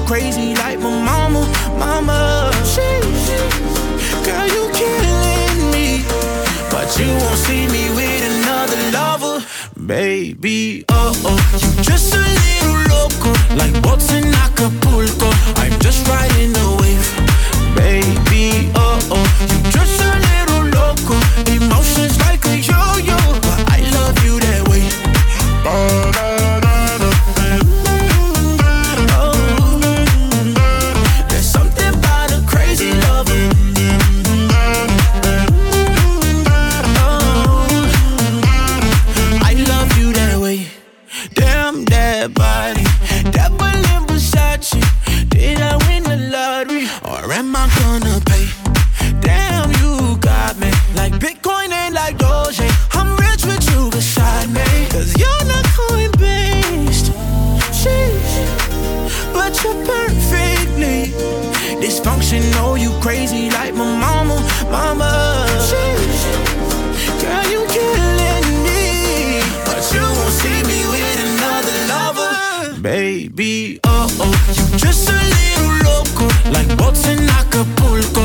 crazy like my mama, mama. Girl, you killing me, but you won't see me with another lover, baby. Oh, you just a little loco, like boats in Acapulco. I'm just riding the wave, baby. Oh, you just a little loco, emotions like a yo-yo, but I love you that way. There's something about a crazy lover. I love you that way. Damn that body, that Berlin Versace. Did I win the lottery, or am I gonna pay? Damn, you got me like Bitcoin and like Doge. I'm rich with you beside me, cause you're not coin-based. But you're perfectly dysfunctional. You crazy like my mama, mama. Girl, you killing me, but you won't see me with another lover, baby. Oh, you just a little loco, like boats in Acapulco.